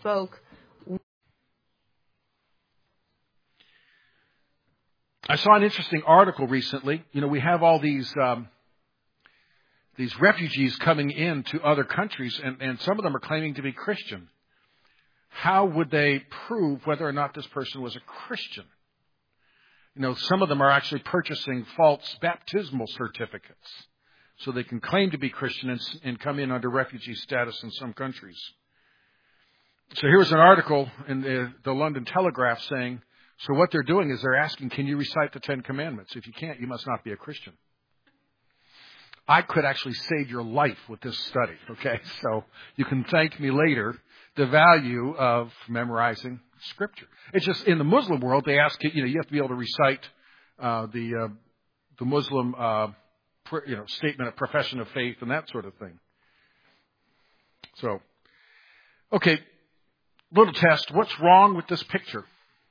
spoke. I saw an interesting article recently. We have all these refugees coming into other countries, and some of them are claiming to be Christian. How would they prove whether or not this person was a Christian? Some of them are actually purchasing false baptismal certificates so they can claim to be Christian and come in under refugee status in some countries. So here's an article in the London Telegraph saying, so what they're doing is they're asking, can you recite the Ten Commandments? If you can't, you must not be a Christian. I could actually save your life with this study, okay? So you can thank me later, the value of memorizing Scripture. It's just in the Muslim world, they ask you, you have to be able to recite the Muslim, statement of profession of faith and that sort of thing. So, okay, little test. What's wrong with this picture?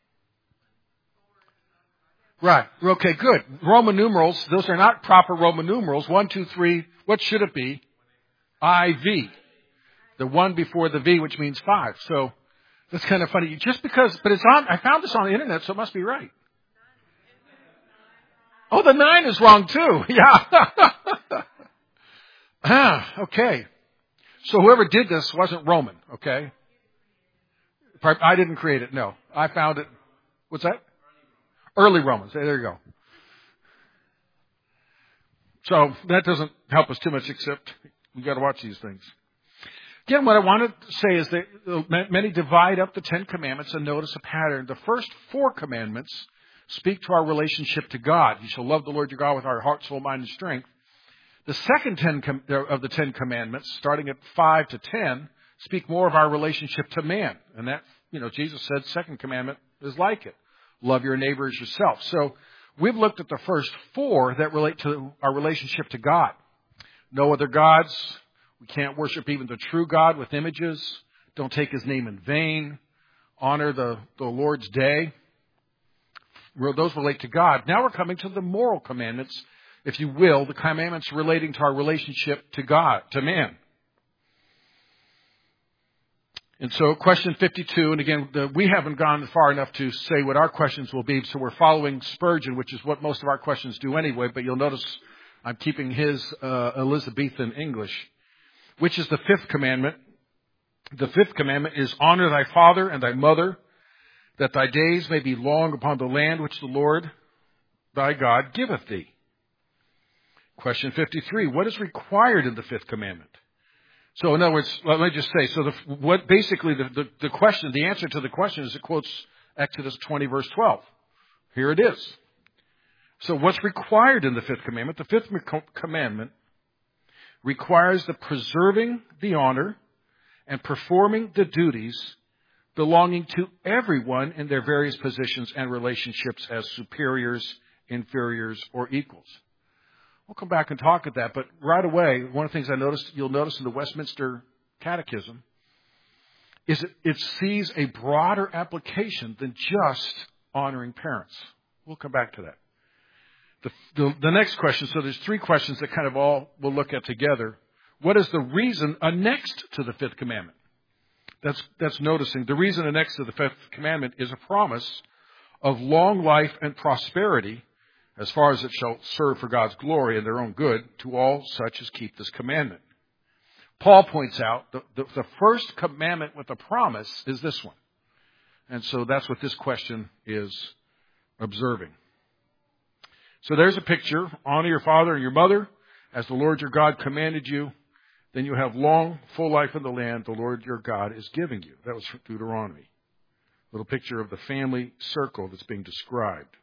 Right. Okay, good. Roman numerals, those are not proper Roman numerals. 1, 2, 3. What should it be? IV. The 1 before the V, which means 5. So that's kind of funny. But it's on, I found this on the internet, so it must be right. Oh, the 9 is wrong too. Yeah. Okay. So whoever did this wasn't Roman, okay? I didn't create it, no. I found it. What's that? Early Romans. There you go. So that doesn't help us too much, except we've got to watch these things. Again, what I wanted to say is that many divide up the Ten Commandments and notice a pattern. The first 4 commandments speak to our relationship to God. You shall love the Lord your God with our heart, soul, mind, and strength. The second 10 of the 10 commandments, starting at 5 to 10, speak more of our relationship to man. And that, Jesus said, second commandment is like it. Love your neighbor as yourself. So we've looked at the first 4 that relate to our relationship to God. No other gods. We can't worship even the true God with images. Don't take his name in vain. Honor the Lord's day. Those relate to God. Now we're coming to the moral commandments, if you will, the commandments relating to our relationship to God, to man. And so question 52, and again, we haven't gone far enough to say what our questions will be, so we're following Spurgeon, which is what most of our questions do anyway, but you'll notice I'm keeping his Elizabethan English. Which is the 5th commandment? The 5th commandment is honor thy father and thy mother, that thy days may be long upon the land which the Lord thy God giveth thee. Question 53, what is required in the 5th commandment? So in other words, let me just say, the question, the answer to the question is it quotes Exodus 20 verse 12. Here it is. So what's required in the 5th commandment? The 5th commandment requires the preserving the honor and performing the duties belonging to everyone in their various positions and relationships as superiors, inferiors, or equals. We'll come back and talk at that, but right away, one of the things you'll notice in the Westminster Catechism is it sees a broader application than just honoring parents. We'll come back to that. The next question, so there's 3 questions that kind of all we'll look at together. What is the reason annexed to the 5th commandment? That's noticing. The reason annexed to the 5th commandment is a promise of long life and prosperity, as far as it shall serve for God's glory and their own good, to all such as keep this commandment. Paul points out the first commandment with a promise is this one. And so that's what this question is observing. So there's a picture. Honor your father and your mother as the Lord your God commanded you. Then you have long, full life in the land the Lord your God is giving you. That was from Deuteronomy. Little picture of the family circle that's being described.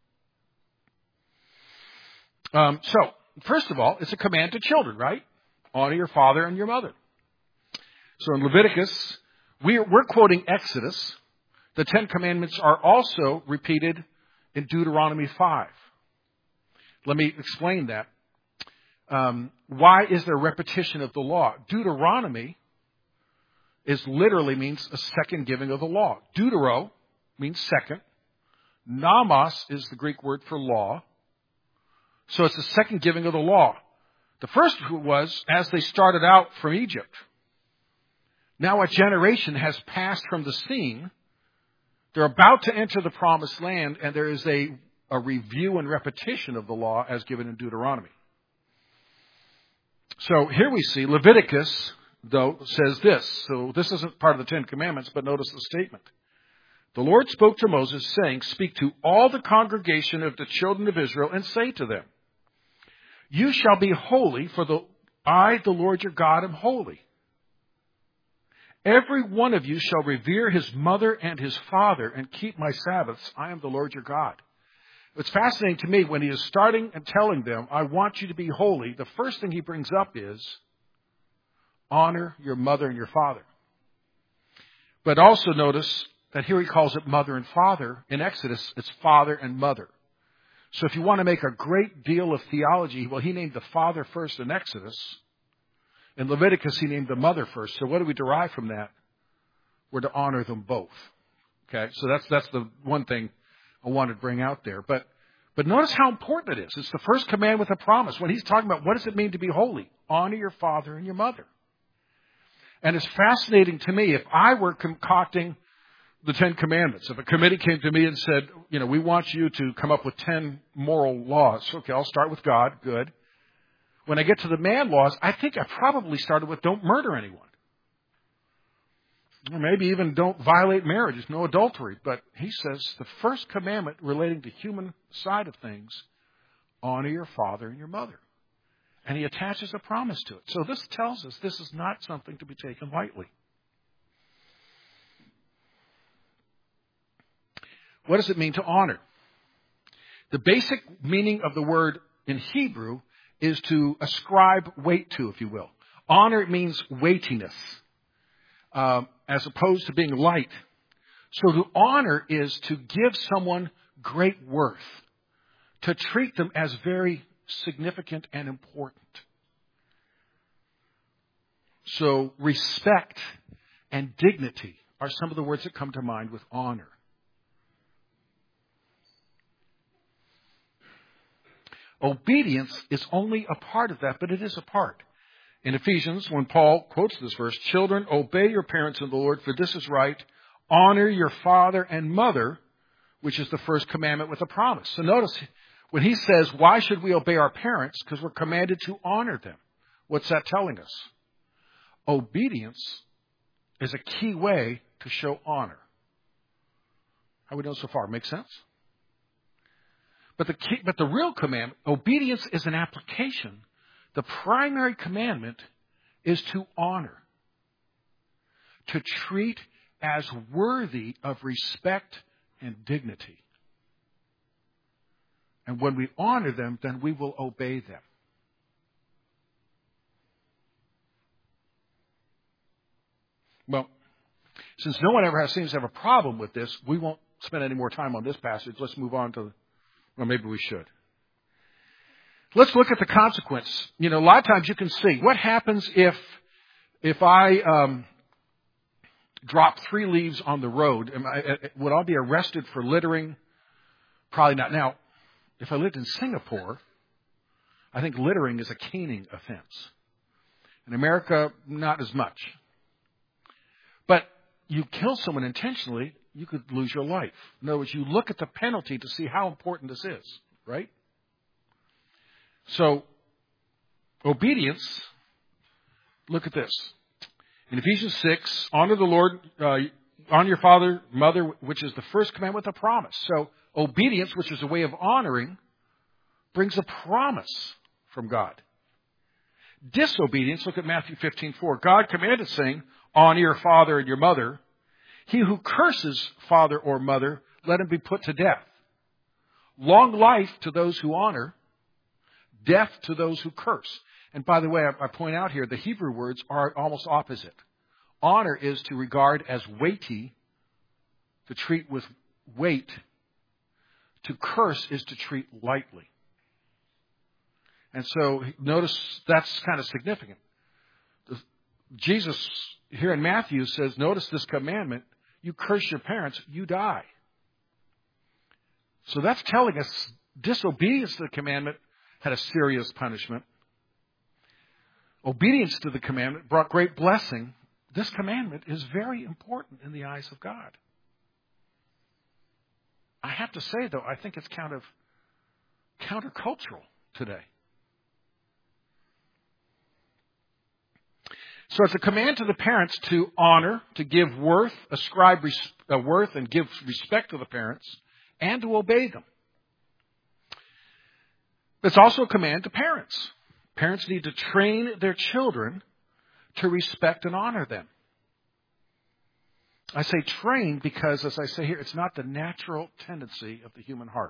So, first of all, it's a command to children, right? Honor your father and your mother. So in Leviticus, we're quoting Exodus. The 10 Commandments are also repeated in Deuteronomy 5. Let me explain that. Why is there repetition of the law? Deuteronomy literally means a second giving of the law. Deutero means second. Nomos is the Greek word for law. So it's the second giving of the law. The first was as they started out from Egypt. Now a generation has passed from the scene. They're about to enter the promised land, and there is a review and repetition of the law as given in Deuteronomy. So here we see Leviticus, though, says this. So this isn't part of the Ten Commandments, but notice the statement. The Lord spoke to Moses, saying, speak to all the congregation of the children of Israel and say to them, you shall be holy, for I, the Lord your God, am holy. Every one of you shall revere his mother and his father and keep my Sabbaths. I am the Lord your God. It's fascinating to me when he is starting and telling them, I want you to be holy. The first thing he brings up is honor your mother and your father. But also notice that here he calls it mother and father. In Exodus, it's father and mother. So if you want to make a great deal of theology, well, he named the father first in Exodus. In Leviticus, he named the mother first. So what do we derive from that? We're to honor them both. Okay, so that's the one thing I wanted to bring out there. But notice how important it is. It's the first command with a promise. When he's talking about what does it mean to be holy? Honor your father and your mother. And it's fascinating to me, if I were concocting the Ten Commandments, if a committee came to me and said, we want you to come up with 10 moral laws. Okay, I'll start with God. Good. When I get to the man laws, I think I probably started with don't murder anyone. Or maybe even don't violate marriage. There's no adultery. But he says the first commandment relating to human side of things, honor your father and your mother. And he attaches a promise to it. So this tells us this is not something to be taken lightly. What does it mean to honor? The basic meaning of the word in Hebrew is to ascribe weight to, if you will. Honor means weightiness, as opposed to being light. So to honor is to give someone great worth, to treat them as very significant and important. So respect and dignity are some of the words that come to mind with honor. Obedience is only a part of that, but it is a part. In Ephesians, when Paul quotes this verse, children, obey your parents in the Lord, for this is right. Honor your father and mother, which is the first commandment with a promise. So notice, when he says, why should we obey our parents? Because we're commanded to honor them. What's that telling us? Obedience is a key way to show honor. How we know so far? Make sense? But the real commandment, obedience is an application. The primary commandment is to honor, to treat as worthy of respect and dignity. And when we honor them, then we will obey them. Well, since no one ever seems to have a problem with this, we won't spend any more time on this passage. Let's move on to, well, maybe we should. Let's look at the consequence. A lot of times you can see what happens if I drop 3 leaves on the road. Would I be arrested for littering? Probably not. Now, if I lived in Singapore, I think littering is a caning offense. In America, not as much. But you kill someone intentionally, you could lose your life. In other words, you look at the penalty to see how important this is, right? So, obedience, look at this. In Ephesians 6, honor the Lord, honor your father, mother, which is the first commandment with a promise. So, obedience, which is a way of honoring, brings a promise from God. Disobedience, look at Matthew 15:4. God commanded, saying, honor your father and your mother. He who curses father or mother, let him be put to death. Long life to those who honor, death to those who curse. And by the way, I point out here, the Hebrew words are almost opposite. Honor is to regard as weighty, to treat with weight. To curse is to treat lightly. And so notice that's kind of significant. Jesus here in Matthew says, notice this commandment, you curse your parents, you die. So that's telling us disobedience to the commandment had a serious punishment. Obedience to the commandment brought great blessing. this commandment is very important in the eyes of God. I have to say, though, I think it's kind of countercultural today. So it's a command to the parents to honor, to give worth, ascribe worth and give respect to the parents, and to obey them. It's also a command to parents. Parents need to train their children to respect and honor them. I say train because, as I say here, it's not the natural tendency of the human heart.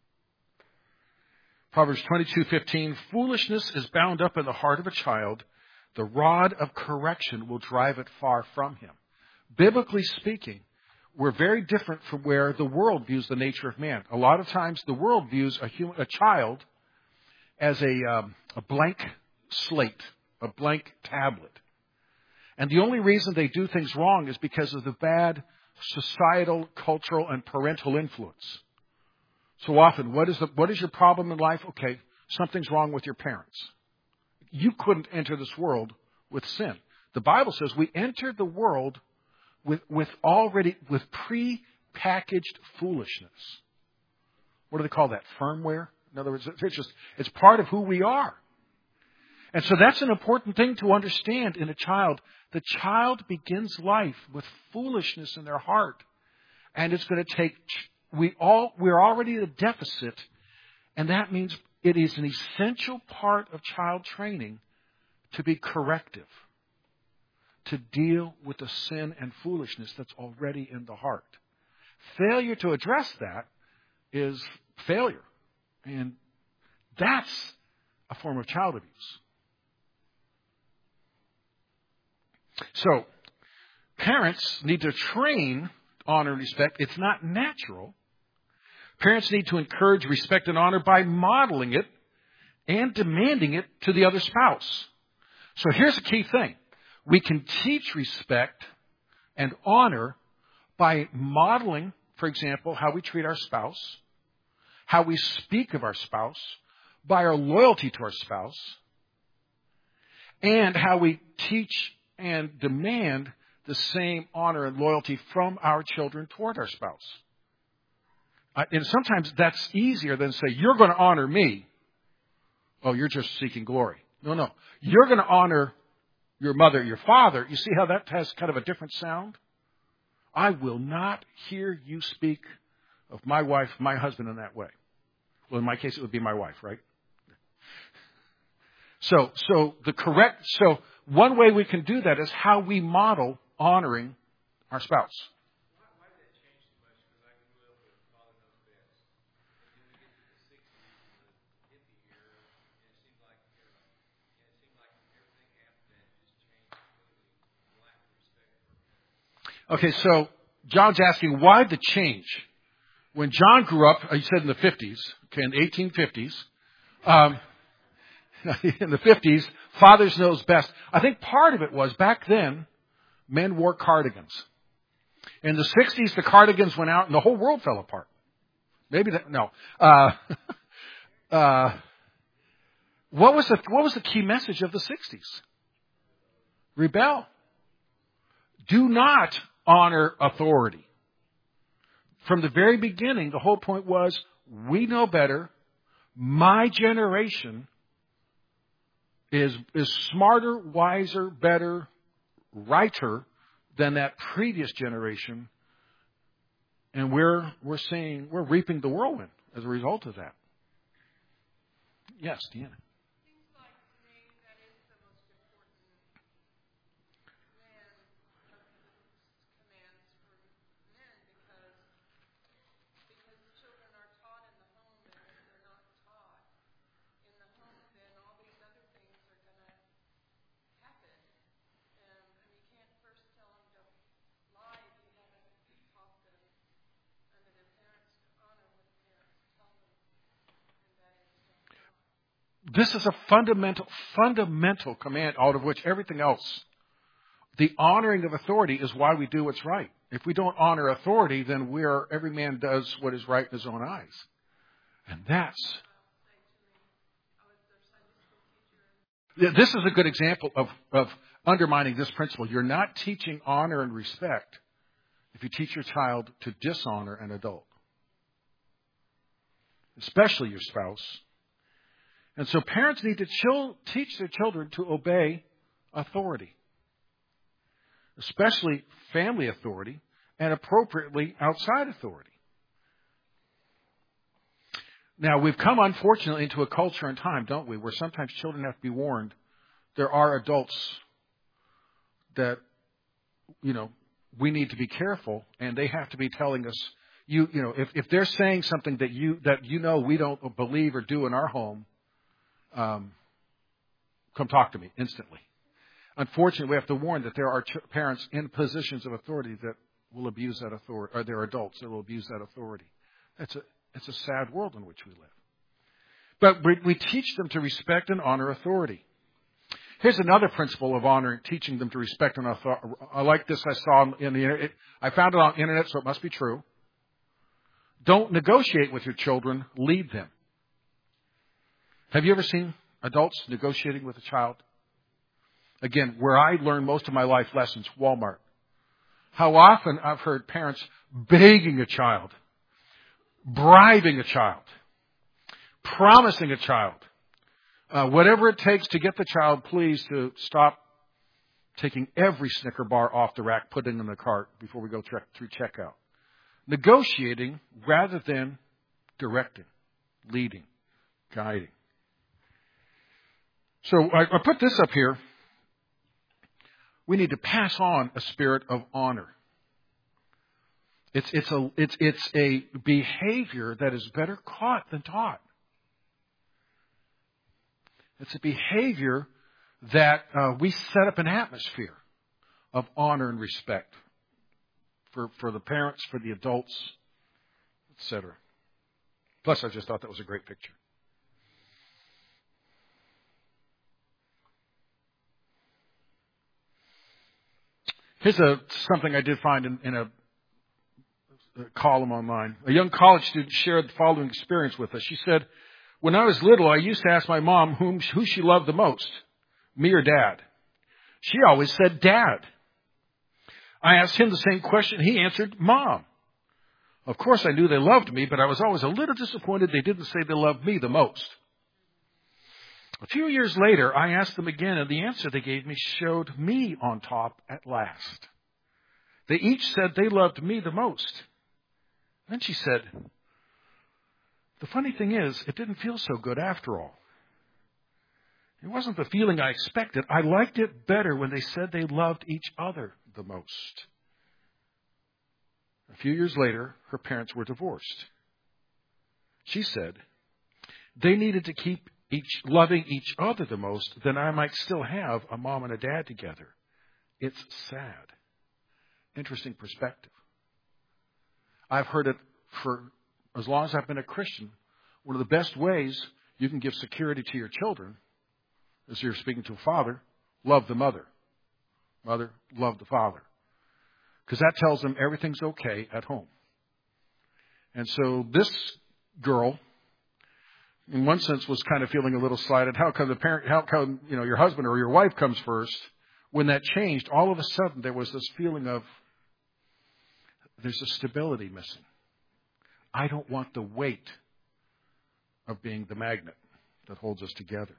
Proverbs 22:15, foolishness is bound up in the heart of a child. The rod of correction will drive it far from him. Biblically speaking, we're very different from where the world views the nature of man. A lot of times the world views a child as a blank slate, a blank tablet. And the only reason they do things wrong is because of the bad societal, cultural, and parental influence. So often, what is your problem in life? Okay, something's wrong with your parents. You couldn't enter this world with sin. The Bible says we entered the world with pre-packaged foolishness. What do they call that? Firmware? In other words, it's part of who we are. And so that's an important thing to understand in a child. The child begins life with foolishness in their heart. And it's going to take, we're already at a deficit. And that means it is an essential part of child training to be corrective, to deal with the sin and foolishness that's already in the heart. Failure to address that is failure. And that's a form of child abuse. So, parents need to train honor and respect. It's not natural. Parents need to encourage respect and honor by modeling it and demanding it to the other spouse. So here's a key thing. We can teach respect and honor by modeling, for example, how we treat our spouse, how we speak of our spouse, by our loyalty to our spouse, and how we teach and demand the same honor and loyalty from our children toward our spouse. And sometimes that's easier than say, you're going to honor me. Oh, you're just seeking glory. No. You're going to honor your mother, your father. You see how that has kind of a different sound? I will not hear you speak of my wife, my husband in that way. Well, in my case, it would be my wife, right? So one way we can do that is how we model honoring our spouse. Why did that change so much? Because I grew up with Father Knows Best. And then we get to the 60s and the hippie era, and it seemed like everything after that just changed completely. Lack of respect for parents. Okay, so John's asking, why the change? When John grew up, he said in the 50s, okay, in the 1850s, in the 50s, fathers knows best. I think part of it was back then, men wore cardigans. In the 60s, the cardigans went out and the whole world fell apart. Maybe that, no. What was the key message of the 60s? Rebel. Do not honor authority. From the very beginning, the whole point was, we know better. My generation is smarter, wiser, better, righter than that previous generation. And we're reaping the whirlwind as a result of that. Yes, Deanna. Seems like to me that is the most important command of the commands for men because children are taught in the home, and if they're not taught in the home, then all these other things are going to happen. And you can't first tell them to lie if you haven't taught them under their parents to honor what the parents tell them, and that is to honor. This is a fundamental command out of which everything else, the honoring of authority is why we do what's right. If we don't honor authority, then every man does what is right in his own eyes. And this is a good example of undermining this principle. You're not teaching honor and respect if you teach your child to dishonor an adult, especially your spouse. And so parents need to teach their children to obey authority, especially family authority, and appropriately outside authority. Now, we've come, unfortunately, into a culture and time, don't we, where sometimes children have to be warned there are adults that, we need to be careful, and they have to be telling us, if they're saying something that we don't believe or do in our home, come talk to me instantly. Unfortunately, we have to warn that there are parents in positions of authority that will abuse that authority, or there are adults that will abuse that authority. It's a sad world in which we live. But we teach them to respect and honor authority. Here's another principle of honoring, teaching them to respect and authority. I like this. I saw in the internet. I found it on the internet, so it must be true. Don't negotiate with your children. Lead them. Have you ever seen adults negotiating with a child? Again, where I learned most of my life lessons, Walmart. How often I've heard parents begging a child, bribing a child, promising a child, whatever it takes to get the child pleased to stop taking every Snicker bar off the rack, putting it in the cart before we go through checkout. Negotiating rather than directing, leading, guiding. So I put this up here. We need to pass on a spirit of honor. It's a behavior that is better caught than taught. It's a behavior that we set up an atmosphere of honor and respect for the parents, for the adults, etc. Plus, I just thought that was a great picture. Here's something I did find in a column online. A young college student shared the following experience with us. She said, "When I was little, I used to ask my mom who she loved the most, me or Dad. She always said Dad. I asked him the same question. He answered Mom. Of course, I knew they loved me, but I was always a little disappointed they didn't say they loved me the most. A few years later, I asked them again, and the answer they gave me showed me on top at last. They each said they loved me the most. Then she said, the funny thing is, it didn't feel so good after all. It wasn't the feeling I expected. I liked it better when they said they loved each other the most." A few years later, her parents were divorced. She said, "They needed to keep loving each other the most, then I might still have a mom and a dad together. It's sad." Interesting perspective. I've heard it for as long as I've been a Christian. One of the best ways you can give security to your children is you're speaking to a father, love the mother. Mother, love the father. Because that tells them everything's okay at home. And so this girl, in one sense, was kind of feeling a little slighted. How come your husband or your wife comes first? When that changed, all of a sudden there was this feeling of there's a stability missing. I don't want the weight of being the magnet that holds us together.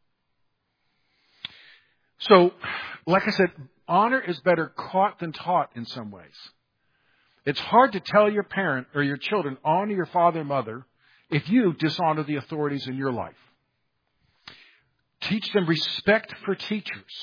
So, like I said, honor is better caught than taught in some ways. It's hard to tell your parent or your children, honor your father and mother, if you dishonor the authorities in your life. Teach them respect for teachers.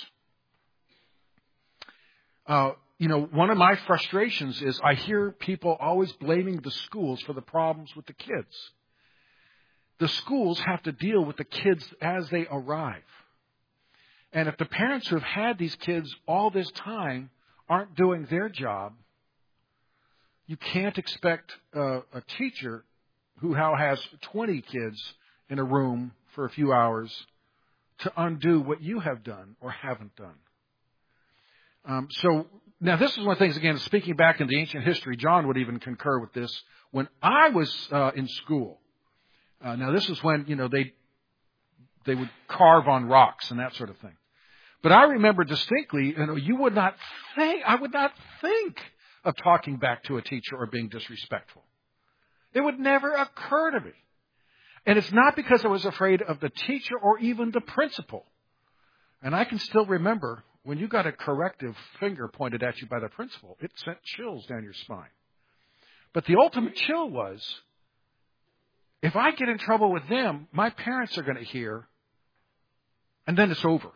One of my frustrations is I hear people always blaming the schools for the problems with the kids. The schools have to deal with the kids as they arrive. And if the parents who have had these kids all this time aren't doing their job, you can't expect a teacher who now has 20 kids in a room for a few hours to undo what you have done or haven't done. So now this is one of the things, again, speaking back into ancient history, John would even concur with this. When I was in school, now this is when, they would carve on rocks and that sort of thing. But I remember distinctly, I would not think of talking back to a teacher or being disrespectful. It would never occur to me. And it's not because I was afraid of the teacher or even the principal. And I can still remember when you got a corrective finger pointed at you by the principal, it sent chills down your spine. But the ultimate chill was, if I get in trouble with them, my parents are going to hear, and then it's over.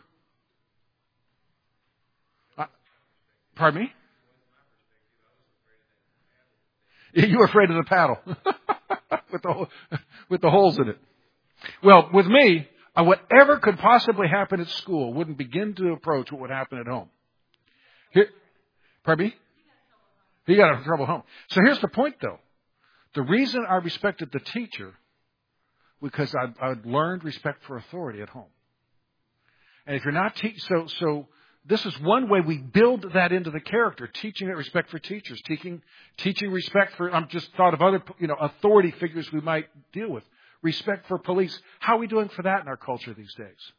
Pardon me? You were afraid of the paddle with the holes in it. Well, with me, whatever could possibly happen at school wouldn't begin to approach what would happen at home. Pardon me? He got in trouble at home. So here's the point, though. The reason I respected the teacher, because I'd learned respect for authority at home. And if you're not so this is one way we build that into the character, teaching that respect for teachers, teaching respect for, I'm just thought of other, authority figures we might deal with. Respect for police. How are we doing for that in our culture these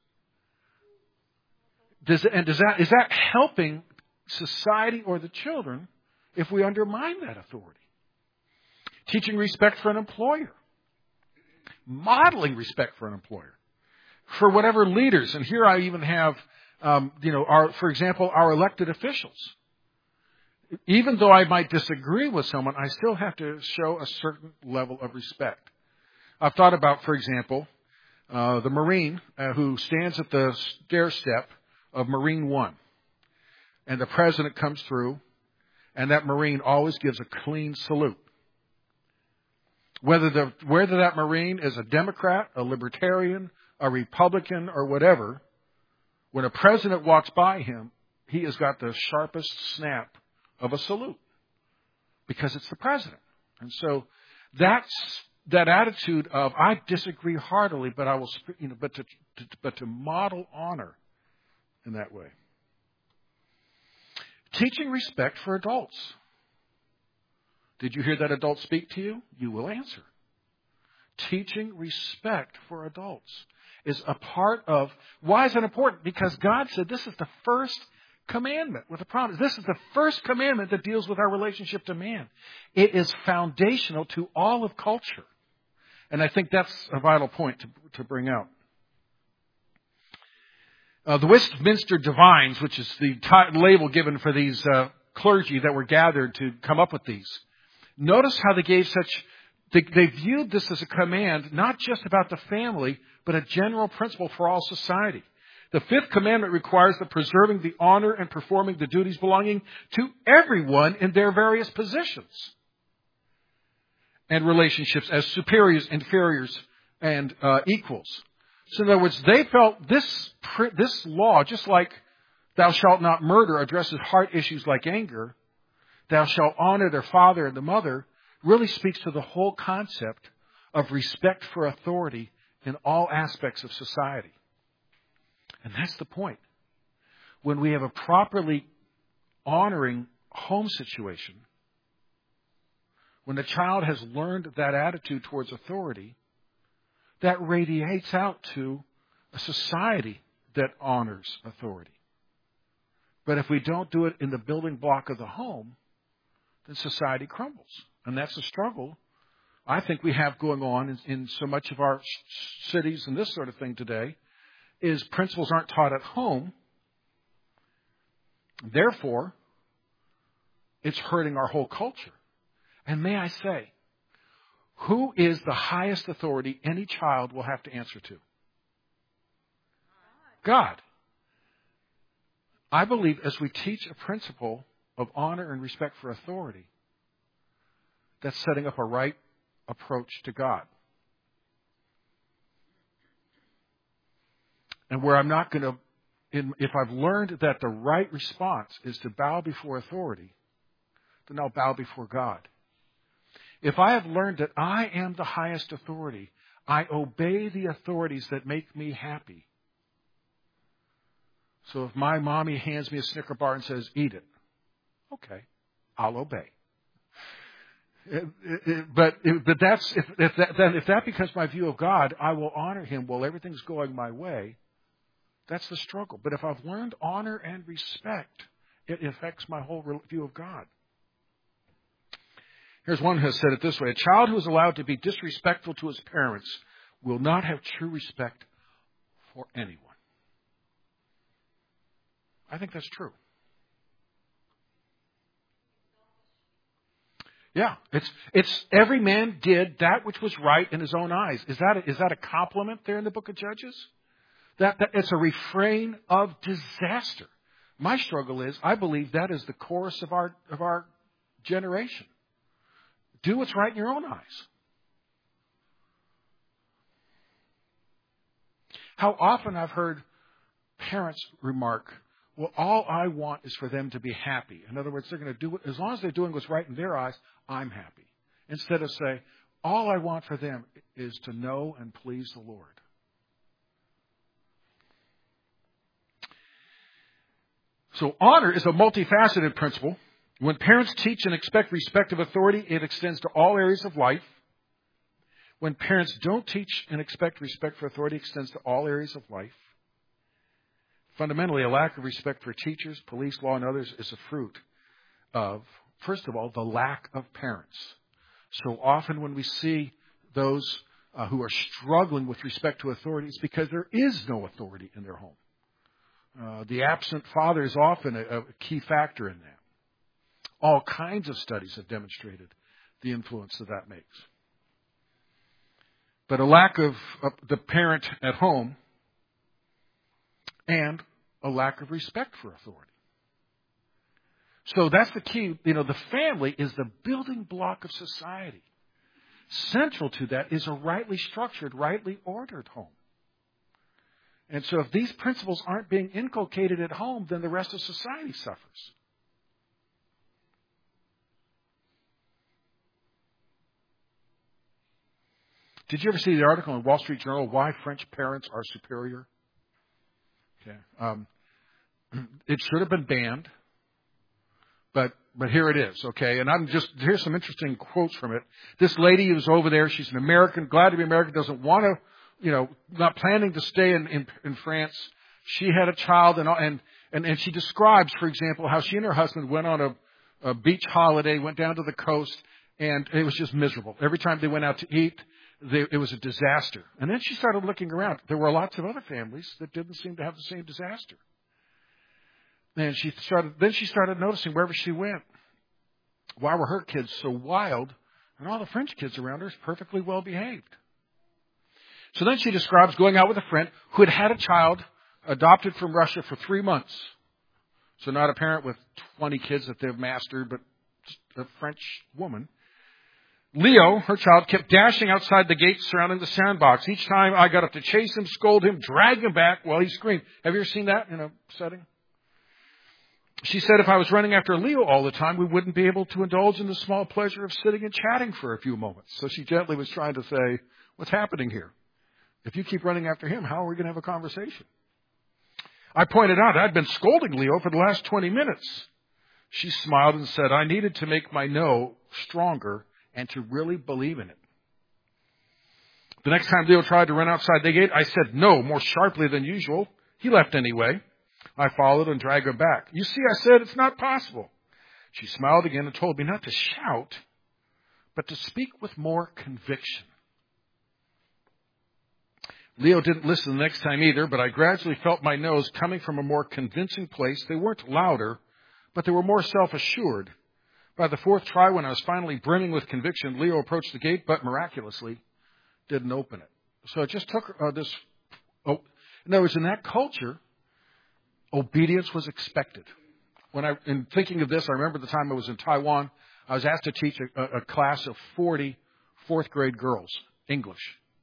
days? Is that helping society or the children if we undermine that authority? Teaching respect for an employer. Modeling respect for an employer. For whatever leaders. And here I even have, for example, our elected officials. Even though I might disagree with someone, I still have to show a certain level of respect. I've thought about, for example, the Marine who stands at the stair step of Marine One. And the president comes through, and that Marine always gives a clean salute. Whether that Marine is a Democrat, a Libertarian, a Republican, or whatever, when a president walks by him, he has got the sharpest snap of a salute because it's the president. And so that's that attitude of I disagree heartily, but I will, but to model honor in that way. Teaching respect for adults. Did you hear that adult speak to you? You will answer. Teaching respect for adults is a part of, why is that important? Because God said this is the first commandment with a promise. This is the first commandment that deals with our relationship to man. It is foundational to all of culture. And I think that's a vital point to bring out. The Westminster Divines, which is the label given for these clergy that were gathered to come up with these. Notice how they gave they viewed this as a command, not just about the family, but a general principle for all society. The fifth commandment requires the preserving the honor and performing the duties belonging to everyone in their various positions and relationships as superiors, inferiors, and equals. So in other words, they felt this law, just like thou shalt not murder addresses heart issues like anger, thou shalt honor their father and the mother, really speaks to the whole concept of respect for authority in all aspects of society. And that's the point. When we have a properly honoring home situation, when the child has learned that attitude towards authority, that radiates out to a society that honors authority. But if we don't do it in the building block of the home, then society crumbles. And that's the struggle I think we have going on in so much of our cities and this sort of thing today, is principles aren't taught at home. Therefore, it's hurting our whole culture. And may I say, who is the highest authority any child will have to answer to? God. I believe as we teach a principle of honor and respect for authority, that's setting up a right approach to God. And where I'm not going to, if I've learned that the right response is to bow before authority, then I'll bow before God. If I have learned that I am the highest authority, I obey the authorities that make me happy. So if my mommy hands me a Snicker bar and says, eat it, okay, I'll obey. But that's if that becomes my view of God, I will honor Him while everything's going my way. That's the struggle. But if I've learned honor and respect, it affects my whole view of God. Here's one who has said it this way: a child who is allowed to be disrespectful to his parents will not have true respect for anyone. I think that's true. Yeah, it's every man did that which was right in his own eyes. Is that a compliment there in the book of Judges? That it's a refrain of disaster. My struggle is I believe that is the chorus of our generation. Do what's right in your own eyes. How often I've heard parents remark, well, all I want is for them to be happy. In other words, they're going to do it, as long as they're doing what's right in their eyes, I'm happy. Instead of say, all I want for them is to know and please the Lord. So honor is a multifaceted principle. When parents teach and expect respect of authority, it extends to all areas of life. When parents don't teach and expect respect for authority, it extends to all areas of life. Fundamentally, a lack of respect for teachers, police, law, and others is a fruit of, first of all, the lack of parents. So often when we see those who are struggling with respect to authority, it's because there is no authority in their home. The absent father is often a key factor in that. All kinds of studies have demonstrated the influence that makes. But a lack of the parent at home and a lack of respect for authority. So that's the key. The family is the building block of society. Central to that is a rightly structured, rightly ordered home. And so if these principles aren't being inculcated at home, then the rest of society suffers. Did you ever see the article in Wall Street Journal, Why French Parents Are Superior? Okay. It should have been banned, but here it is, okay? And here's some interesting quotes from it. This lady who's over there, she's an American, glad to be American, doesn't want to, not planning to stay in France. She had a child, and she describes, for example, how she and her husband went on a beach holiday, went down to the coast, and it was just miserable. Every time they went out to eat, it was a disaster. And then she started looking around. There were lots of other families that didn't seem to have the same disaster. And she started noticing wherever she went, why were her kids so wild and all the French kids around her is perfectly well behaved? So then she describes going out with a friend who had a child adopted from Russia for 3 months. So not a parent with 20 kids that they've mastered, but a French woman. Leo, her child, kept dashing outside the gates surrounding the sandbox. Each time I got up to chase him, scold him, drag him back while he screamed. Have you ever seen that in a setting? She said if I was running after Leo all the time, we wouldn't be able to indulge in the small pleasure of sitting and chatting for a few moments. So she gently was trying to say, what's happening here? If you keep running after him, how are we going to have a conversation? I pointed out I'd been scolding Leo for the last 20 minutes. She smiled and said, I needed to make my no stronger and to really believe in it. The next time Leo tried to run outside the gate, I said no more sharply than usual. He left anyway. I followed and dragged him back. You see, I said, it's not possible. She smiled again and told me not to shout, but to speak with more conviction. Leo didn't listen the next time either, but I gradually felt my no's coming from a more convincing place. They weren't louder, but they were more self-assured. By the fourth try, when I was finally brimming with conviction, Leo approached the gate, but miraculously didn't open it. So it just took in other words, in that culture, obedience was expected. In thinking of this, I remember the time I was in Taiwan. I was asked to teach a class of 40 fourth grade girls, English.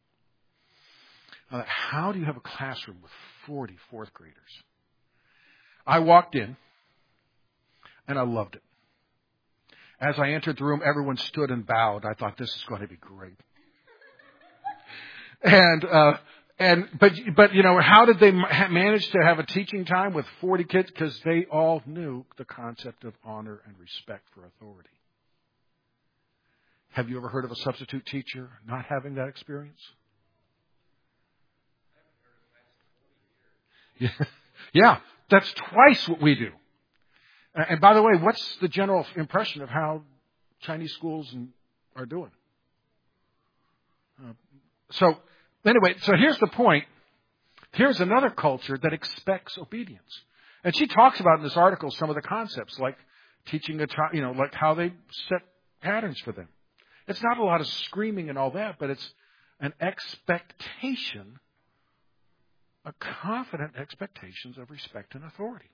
How do you have a classroom with 40 fourth graders? I walked in, and I loved it. As I entered the room, everyone stood and bowed. I thought, this is going to be great. But how did they manage to have a teaching time with 40 kids? Because they all knew the concept of honor and respect for authority. Have you ever heard of a substitute teacher not having that experience? Yeah, that's twice what we do. And by the way, what's the general impression of how Chinese schools are doing? So here's the point. Here's another culture that expects obedience. And she talks about in this article some of the concepts, like teaching a child, like how they set patterns for them. It's not a lot of screaming and all that, but it's an expectation, a confident expectations of respect and authority.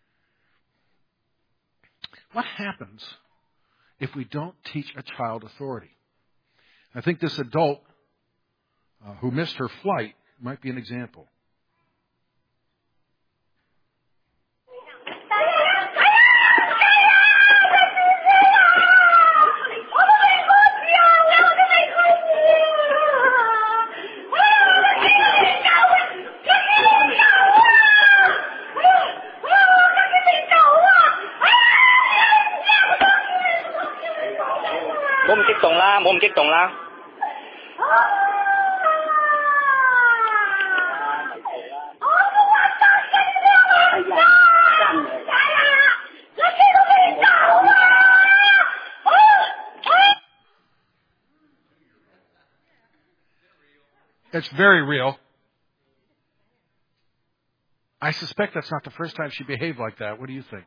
What happens if we don't teach a child authority? I think this adult who missed her flight might be an example. It's very real. I suspect that's not the first time she behaved like that. What do you think?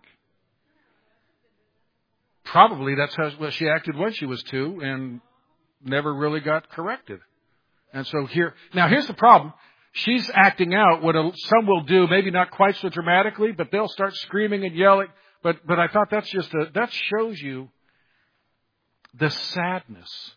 Probably that's how she acted when she was 2 and never really got corrected. And so here's the problem. She's acting out what some will do, maybe not quite so dramatically, but they'll start screaming and yelling. But I thought that shows you the sadness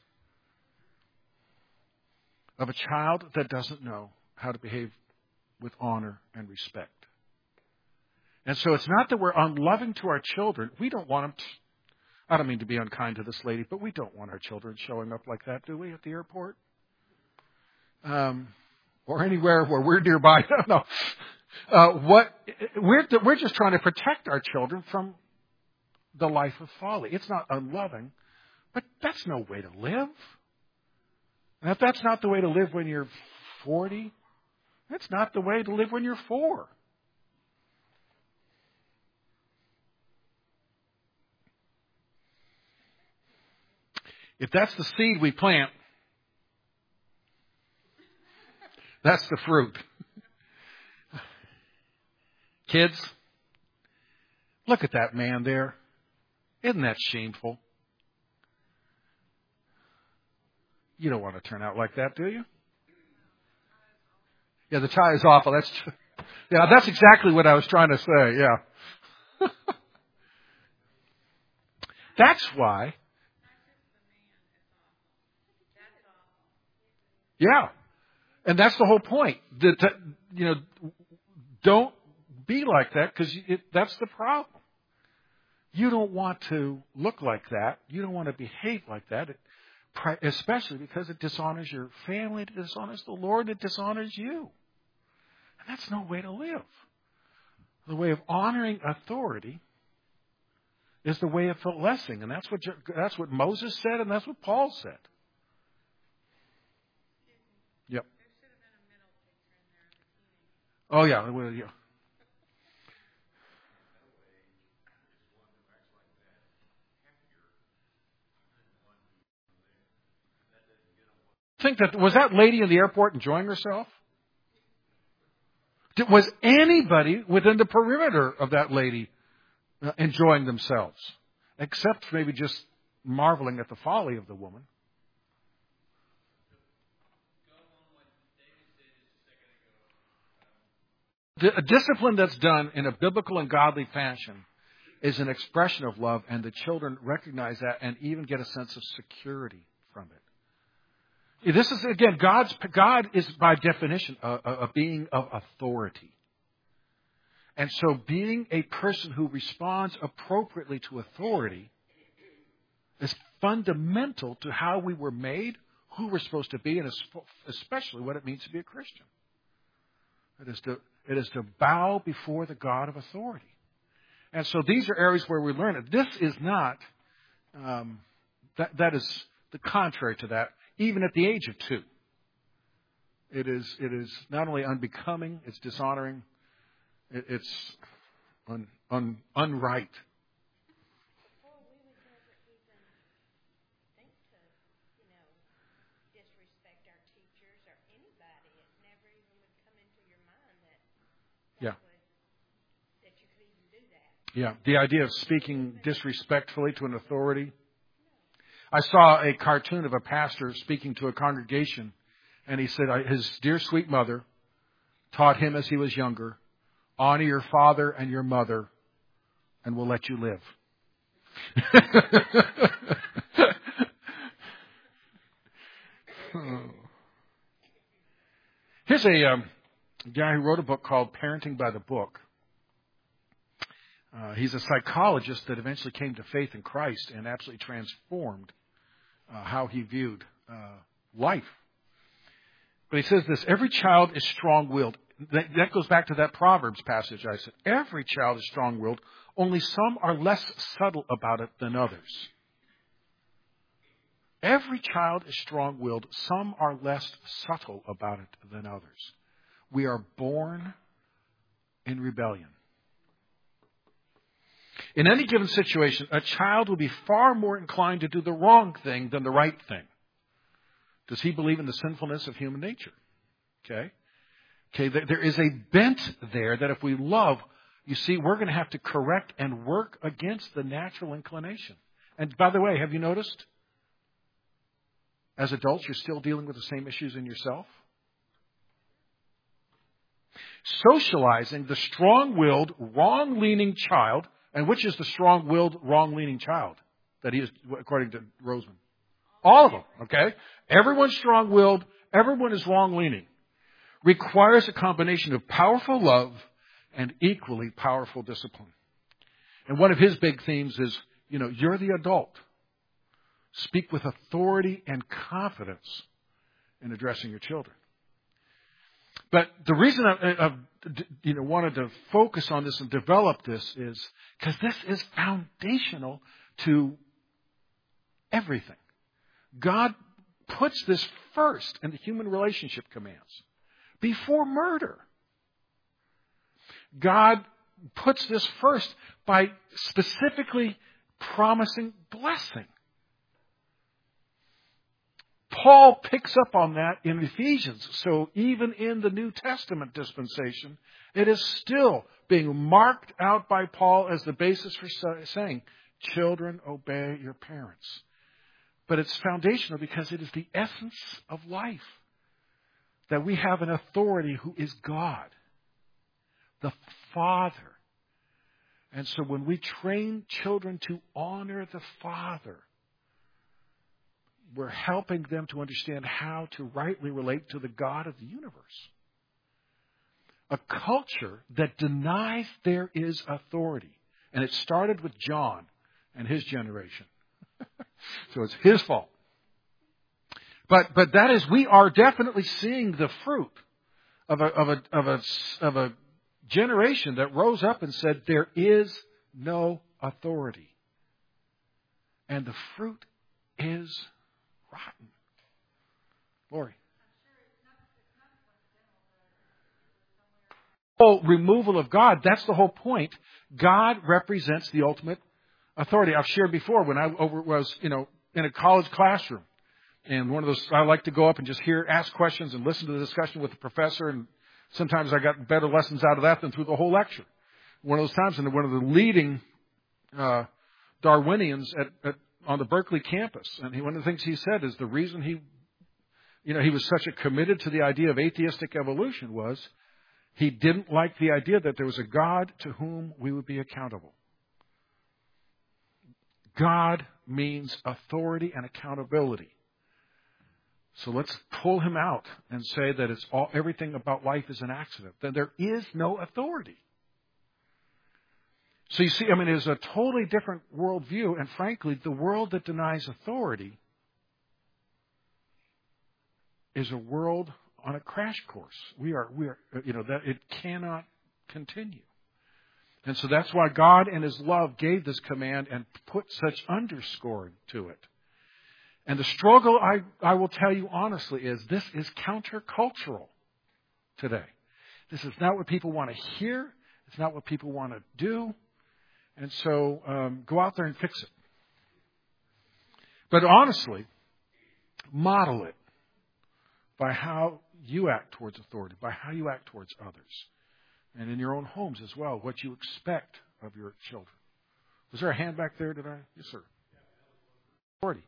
of a child that doesn't know how to behave with honor and respect. And so it's not that we're unloving to our children. We don't want them to, I don't mean to be unkind to this lady, but we don't want our children showing up like that, do we, at the airport? Or anywhere where we're nearby. I don't know. We're just trying to protect our children from the life of folly. It's not unloving, but that's no way to live. And if that's not the way to live when you're 40, that's not the way to live when you're 4. If that's the seed we plant, that's the fruit. Kids, look at that man there. Isn't that shameful? You don't want to turn out like that, do you? Yeah, the tie is awful. That's exactly what I was trying to say. Yeah. That's why. Yeah. And that's the whole point. Don't be like that because that's the problem. You don't want to look like that. You don't want to behave like that. Especially because it dishonors your family, it dishonors the Lord, it dishonors you. And that's no way to live. The way of honoring authority is the way of blessing. And that's what Moses said, and that's what Paul said. Yep. Oh, yeah. Well, yeah. Was that lady in the airport enjoying herself? Was anybody within the perimeter of that lady enjoying themselves? Except maybe just marveling at the folly of the woman. A discipline that's done in a biblical and godly fashion is an expression of love, and the children recognize that and even get a sense of security from it. This is, again, God is by definition a being of authority. And so being a person who responds appropriately to authority is fundamental to how we were made, who we're supposed to be, and especially what it means to be a Christian. It is to bow before the God of authority. And so these are areas where we learn it. This is not, that is the contrary to that. Even at the age of 2, it is not only unbecoming, it's dishonoring, It's unright. Before we would never even think to, disrespect our teachers or anybody. It never even would come into your mind that Yeah. that you could even do that. Yeah, the idea of speaking disrespectfully to an authority. I saw a cartoon of a pastor speaking to a congregation, and he said his dear sweet mother taught him as he was younger, honor your father and your mother, and we'll let you live. Here's a guy who wrote a book called Parenting by the Book. He's a psychologist that eventually came to faith in Christ and absolutely transformed how he viewed life. But he says this: every child is strong-willed. That goes back to that Proverbs passage I said. Every child is strong-willed, only some are less subtle about it than others. Every child is strong-willed, some are less subtle about it than others. We are born in rebellion. In any given situation, a child will be far more inclined to do the wrong thing than the right thing. Does he believe in the sinfulness of human nature? Okay, there is a bent there that if we love, you see, we're going to have to correct and work against the natural inclination. And by the way, have you noticed? As adults, you're still dealing with the same issues in yourself. Socializing the strong-willed, wrong-leaning child. And which is the strong-willed, wrong-leaning child that he is, according to Roseman? All of them, okay? Everyone's strong-willed, everyone is wrong-leaning. Requires a combination of powerful love and equally powerful discipline. And one of his big themes is, you're the adult. Speak with authority and confidence in addressing your children. But the reason I wanted to focus on this and develop this is because this is foundational to everything. God puts this first in the human relationship commands. Before murder. God puts this first by specifically promising blessing. Paul picks up on that in Ephesians. So even in the New Testament dispensation, it is still being marked out by Paul as the basis for saying, children, obey your parents. But it's foundational because it is the essence of life. That we have an authority who is God, the Father. And so when we train children to honor the Father, we're helping them to understand how to rightly relate to the God of the universe. A culture that denies there is authority. And it started with John and his generation. So it's his fault. But that is, we are definitely seeing the fruit of a generation that rose up and said there is no authority. And the fruit is rotten. Lori. Oh, removal of God, that's the whole point. God represents the ultimate authority. I've shared before when I was, in a college classroom. And one of those, I like to go up and just ask questions and listen to the discussion with the professor. And sometimes I got better lessons out of that than through the whole lecture. One of those times, and one of the leading Darwinians on the Berkeley campus. And one of the things he said is the reason he was such a committed to the idea of atheistic evolution was he didn't like the idea that there was a God to whom we would be accountable. God means authority and accountability. So let's pull him out and say that everything about life is an accident. Then there is no authority. So you see, it is a totally different worldview. And frankly, the world that denies authority is a world on a crash course. We are, that it cannot continue. And so that's why God in his love gave this command and put such underscoring to it. And the struggle, I will tell you honestly, is this is countercultural today. This is not what people want to hear. It's not what people want to do. And so go out there and fix it. But honestly, model it by how you act towards authority, by how you act towards others. And in your own homes as well, what you expect of your children. Was there a hand back there? Did I? Yes, sir. Authority.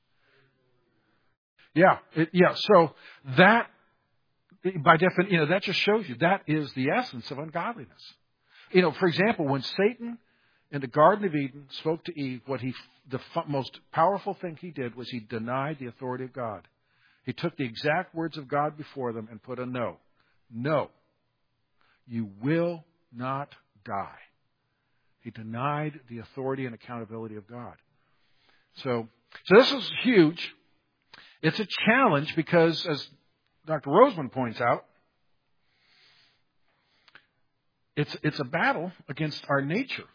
Yeah. So that, by definition, that just shows you that is the essence of ungodliness. For example, when Satan in the Garden of Eden spoke to Eve, the most powerful thing he did was he denied the authority of God. He took the exact words of God before them and put a no. No. You will not die. He denied the authority and accountability of God. So this is huge. It's a challenge because, as Dr. Roseman points out, it's a battle against our nature.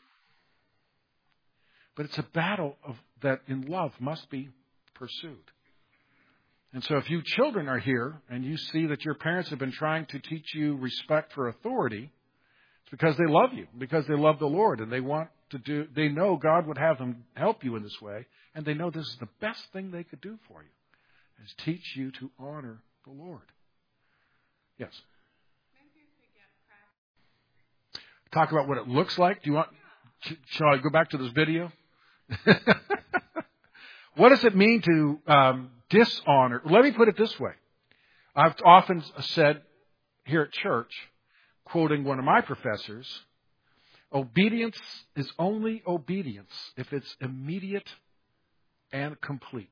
But it's a battle that in love must be pursued. And so if you children are here and you see that your parents have been trying to teach you respect for authority, it's because they love you, because they love the Lord, and they know God would have them help you in this way, and they know this is the best thing they could do for you, is teach you to honor the Lord. Yes? Maybe if we get practice. Talk about what it looks like. Do you want? Shall I go back to this video? What does it mean to dishonor? Let me put it this way. I've often said here at church, quoting one of my professors, obedience is only obedience if it's immediate and complete.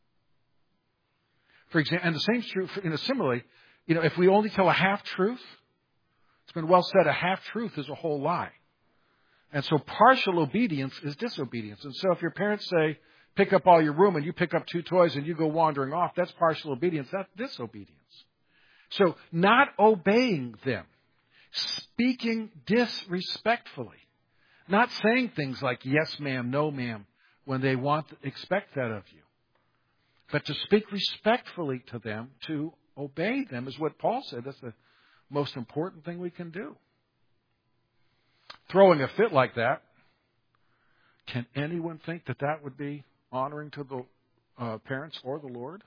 For example, and the same is true similarly, if we only tell a half truth, it's been well said, a half truth is a whole lie. And so partial obedience is disobedience. And so if your parents say, pick up all your room, and you pick up 2 toys and you go wandering off, that's partial obedience. That's disobedience. So not obeying them, speaking disrespectfully, not saying things like yes, ma'am, no, ma'am, when they expect that of you. But to speak respectfully to them, to obey them, is what Paul said. That's the most important thing we can do. Throwing a fit like that, can anyone think that would be honoring to the parents or the Lord?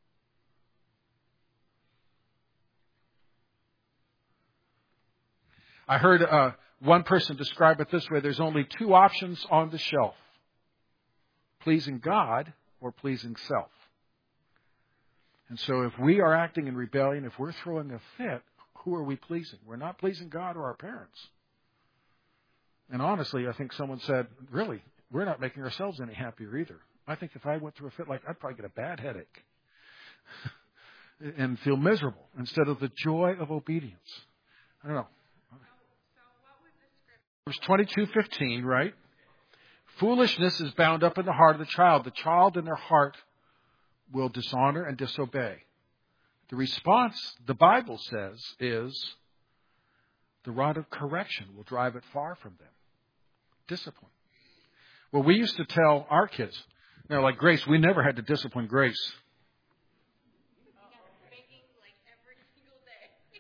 I heard one person describe it this way. There's only 2 options on the shelf. Pleasing God or pleasing self. And so if we are acting in rebellion, if we're throwing a fit, who are we pleasing? We're not pleasing God or our parents. And honestly, I think someone said, really, we're not making ourselves any happier either. I think if I went through a fit I'd probably get a bad headache and feel miserable instead of the joy of obedience. I don't know. Verse 22:15, right? Foolishness is bound up in the heart of the child. The child in their heart will dishonor and disobey. The response, the Bible says, is the rod of correction will drive it far from them. Discipline. Well, we used to tell our kids, like Grace, we never had to discipline Grace. Baking like every single day.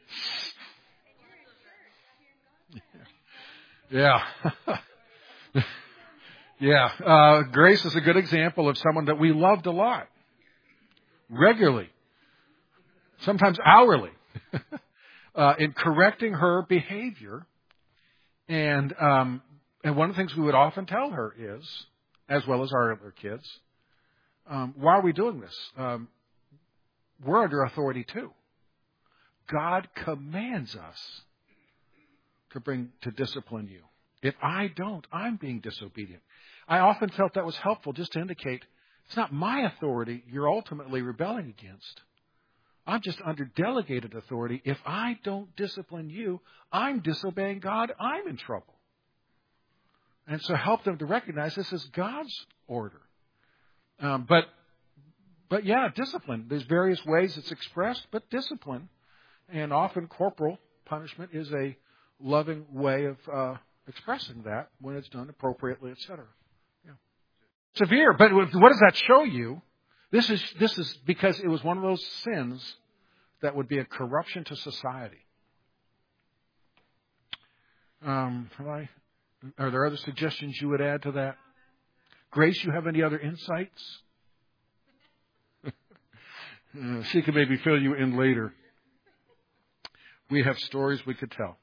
And you're in church. Yeah. Grace is a good example of someone that we loved a lot. Regularly. Sometimes hourly. In correcting her behavior. And one of the things we would often tell her is, as well as our other kids, why are we doing this? We're under authority too. God commands us to discipline you. If I don't, I'm being disobedient. I often felt that was helpful just to indicate it's not my authority you're ultimately rebelling against. I'm just under delegated authority. If I don't discipline you, I'm disobeying God. I'm in trouble. And so help them to recognize this is God's order. But yeah, discipline. There's various ways it's expressed, but discipline, and often corporal punishment, is a loving way of expressing that when it's done appropriately, etc. Yeah. Severe, but what does that show you? This is because it was one of those sins that would be a corruption to society. Are there other suggestions you would add to that? Grace, you have any other insights? She could maybe fill you in later. We have stories we could tell.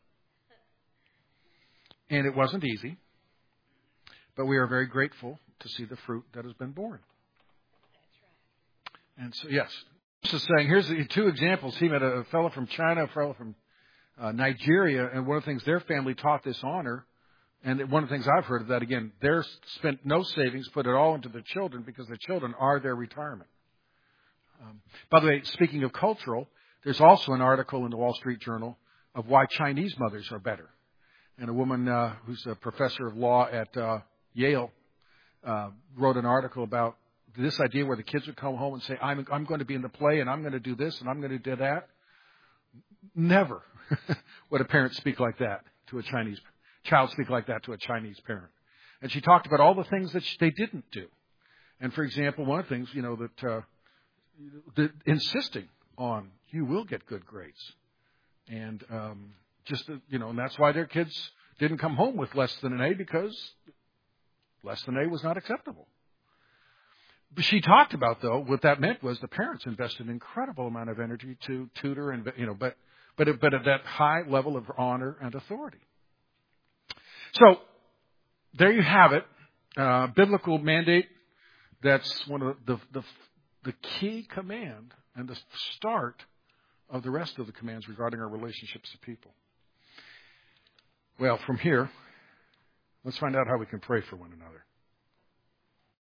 And it wasn't easy, but we are very grateful to see the fruit that has been born. And so, yes, this is saying, here's the two examples. He met a fellow from China, a fellow from Nigeria, and one of the things their family taught this honor, and one of the things I've heard of that, again, they spent no savings, put it all into their children because the children are their retirement. By the way, speaking of cultural, there's also an article in the Wall Street Journal of why Chinese mothers are better. And a woman who's a professor of law at Yale wrote an article about this idea where the kids would come home and say, I'm going to be in the play and I'm going to do this and I'm going to do that. Never would a parent speak like that to a Chinese child, speak like that to a Chinese parent. And she talked about all the things that they didn't do. And for example, one of the things, that insisting on you will get good grades. And and that's why their kids didn't come home with less than an A, because less than A was not acceptable. But she talked about, though, what that meant was the parents invested an incredible amount of energy to tutor and, but at that high level of honor and authority. So there you have it. Biblical mandate. That's one of the key command and the start of the rest of the commands regarding our relationships to people. Well, from here, let's find out how we can pray for one another.